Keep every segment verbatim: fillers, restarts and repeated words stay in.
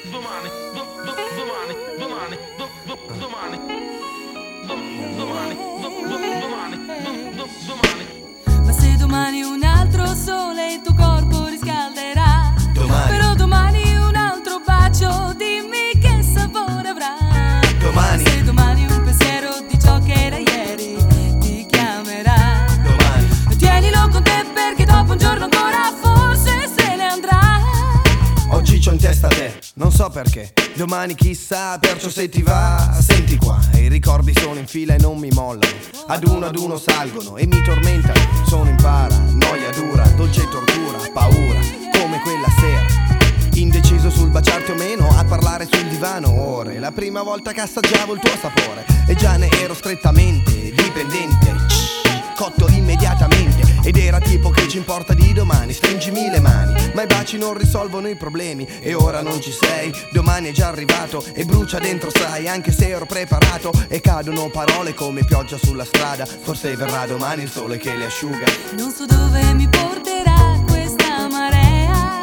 domani, do, do, domani, domani, do, do, domani, do, domani, do, do, domani, do, do, domani. Ma se domani un altro sole il tuo corpo riscalderà, domani. Però domani un altro bacio, dimmi che sapore avrà. Domani. Se domani un pensiero di ciò che era ieri ti chiamerà, domani. Tienilo con te perché dopo un giorno ancora forse se ne andrà. Oggi c'ho in testa te, non so perché. Domani chissà, perciò se ti va, senti qua. I ricordi sono in fila e non mi mollano. Ad uno ad uno salgono e mi tormentano. Sono in para, noia dura, dolce tortura, paura, come quella sera. Indeciso sul baciarti o meno, a parlare sul divano ore. La prima volta che assaggiavo il tuo sapore e già ne ero strettamente dipendente, cotto immediatamente. Ed era tipo che ci importa di domani, stringimi le mani. Ma i baci non risolvono i problemi e ora non ci sei. Domani è già arrivato e brucia dentro sai, anche se ero preparato. E cadono parole come pioggia sulla strada. Forse verrà domani il sole che le asciuga. Non so dove mi porterà questa marea,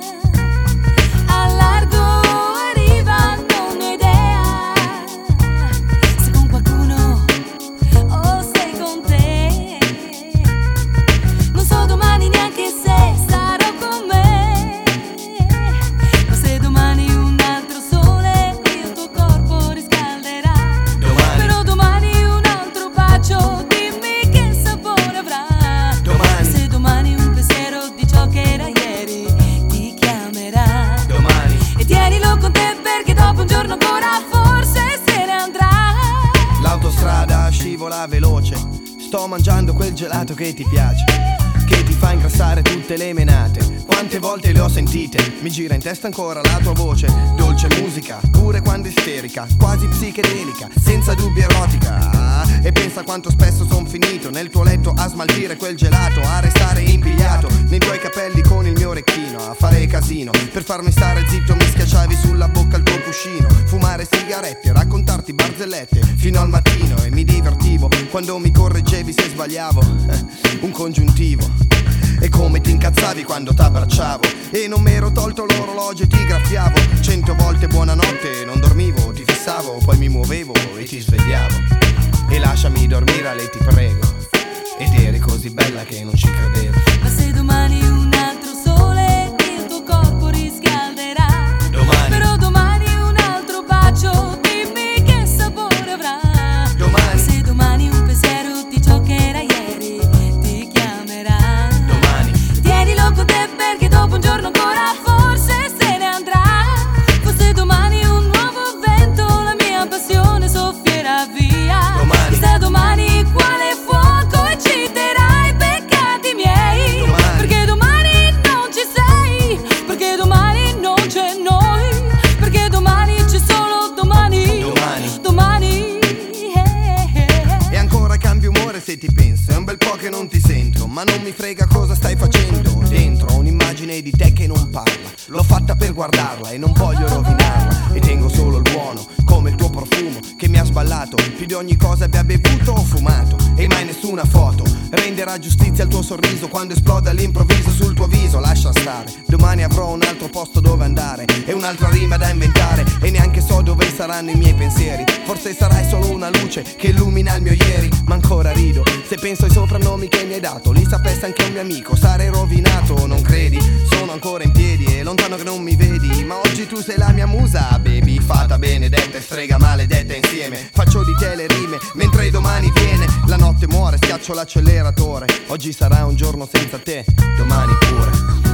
a largo arriva non ho idea. Se con qualcuno o sei con te, non so domani neanche se sarò con me. Ma se domani un altro sole il tuo corpo riscalderà, domani. Però domani un altro bacio, dimmi che sapore avrà. Domani. Se domani un pensiero di ciò che era ieri ti chiamerà, Domani. e tienilo con te perché dopo un giorno ancora forse se ne andrà. L'autostrada scivola veloce, sto mangiando quel gelato che ti piace, che ti fa ingrassare tutte le menate. Quante volte le ho sentite, mi gira in testa ancora la tua voce. Dolce musica, pure quando isterica, quasi psichedelica, senza dubbio erotica. E pensa quanto spesso son finito nel tuo letto a smaltire quel gelato, a restare impigliato nei tuoi capelli con il mio orecchino, a fare casino per farmi stare zitto. Mi schiacciavi sulla bocca il tuo cuscino, fumare sigarette, raccontarti barzellette fino al mattino. E mi divertivo quando mi correggevi se sbagliavo un congiuntivo. E come ti incazzavi quando t'abbracciavo e non m'ero tolto l'orologio e ti graffiavo. Cento volte buonanotte, non dormivo, ti fissavo, poi mi muovevo e ti svegliavo. E lasciami dormire, Ale, ti prego. Ed eri così bella che non ci credevo. Ma se domani un altro sole il tuo corpo riscalderà, Domani. Però domani un altro bacio, dimmi che sapore avrà. Domani. Se domani un pensiero di ciò che era ieri ti chiamerà, Domani. tienilo con te perché dopo un giorno ancora forse se ne andrà. Forse domani un nuovo vento la mia passione soffierà via. Domani. Chissà domani quale fuoco ecciterà i peccati miei. Domani. Perché domani non ci sei, perché domani non c'è noi, perché domani c'è solo domani. Domani. Domani, eh, eh, eh. E ancora cambio umore se ti penso, è un bel po' che non ti sento, ma non mi frega cosa stai facendo. Dentro ho un'immagine di te che non parla, l'ho fatta per guardarla e non voglio rovinarla. E tengo solo il buono, come il tuo profumo che mi ha sballato più di ogni cosa abbia bevuto o fumato. E mai nessuna foto renderà giustizia al tuo sorriso quando esplode all'improvviso sul tuo viso. Lascia stare, domani avrò un altro posto dove andare e un'altra rima da inventare. E neanche so dove saranno i miei pensieri, forse sarai solo una luce che illumina il mio ieri. Ma ancora rido se penso ai soprannomi che mi hai dato, li sapesse anche un mio amico sarei rovinato. Non credi? Sono ancora in piedi e lontano che non mi vedi, ma oggi tu sei la mia musa, baby. Fata benedetta e strega maledetta insieme, faccio di te le rime mentre domani viene. La notte muore, schiaccio l'acceleratore, oggi sarà un giorno senza te, domani pure.